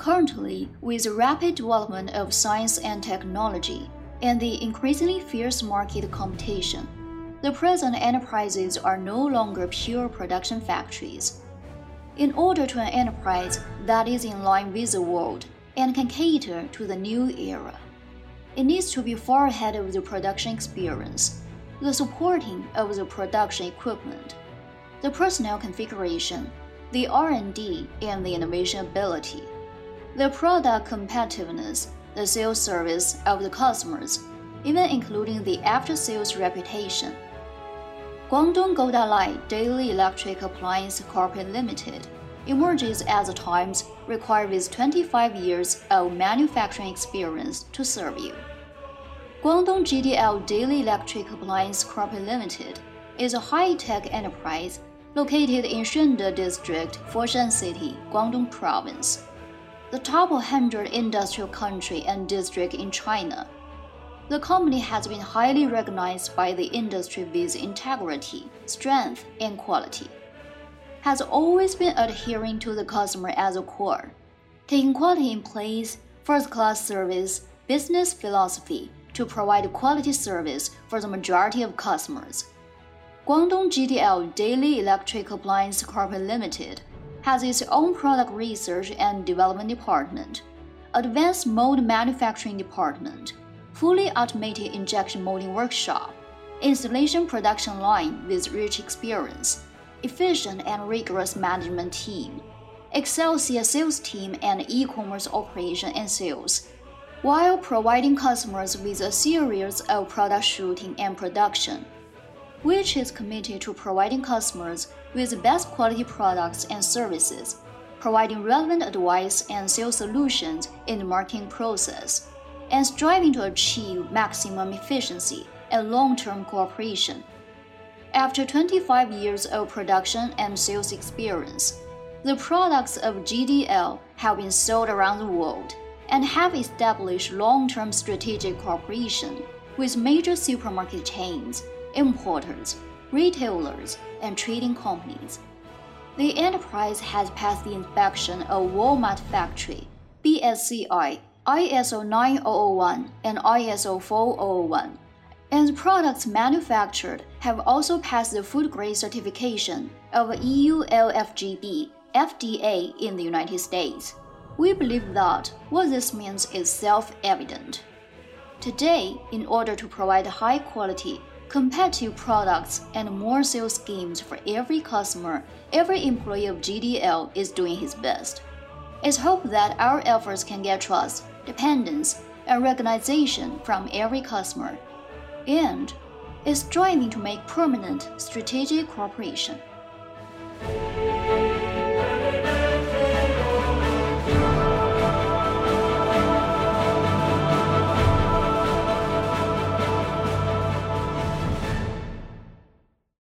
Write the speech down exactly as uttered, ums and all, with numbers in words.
Currently, with the rapid development of science and technology and the increasingly fierce market competition, the present enterprises are no longer pure production factories. In order to an enterprise that is in line with the world and can cater to the new era, it needs to be far ahead of the production experience, the supporting of the production equipment, the personnel configuration, the R and D and the innovation ability, the product competitiveness, the sales service of the customers, even including the after-sales reputation. Guangdong Goudalai Daily Electric Appliance Corporate Limited emerges as a Times required with twenty-five years of manufacturing experience to serve you. Guangdong G D L Daily Electric Appliance Corporate Limited is a high-tech enterprise located in Shunde District, Foshan City, Guangdong Province, the top one hundred industrial country and district in China. The company has been highly recognized by the industry with integrity, strength, and quality, has always been adhering to the customer as a core, taking quality in place, first-class service, business philosophy to provide quality service for the majority of customers. Guangdong G D L Daily Electric Appliance Corporate Limited has its own product research and development department, advanced mold manufacturing department, fully automated injection molding workshop, installation production line with rich experience, efficient and rigorous management team, Excelsior sales team and e-commerce operation and sales, while providing customers with a series of product shooting and production, which is committed to providing customers with the best quality products and services, providing relevant advice and sales solutions in the marketing process, and striving to achieve maximum efficiency and long-term cooperation. After twenty-five years of production and sales experience, the products of G D L have been sold around the world and have established long-term strategic cooperation with major supermarket chains, importers, retailers, and trading companies. The enterprise has passed the inspection of Walmart Factory, B S C I, I S O nine thousand one, and I S O four thousand one, and the products manufactured have also passed the food grade certification of E U L F G B, F D A in the United States. We believe that what this means is self-evident. Today, in order to provide high-quality, competitive products and more sales schemes for every customer, every employee of G D L is doing his best. It's hoped that our efforts can get trust, dependence, and recognition from every customer, and is striving to make permanent strategic cooperation.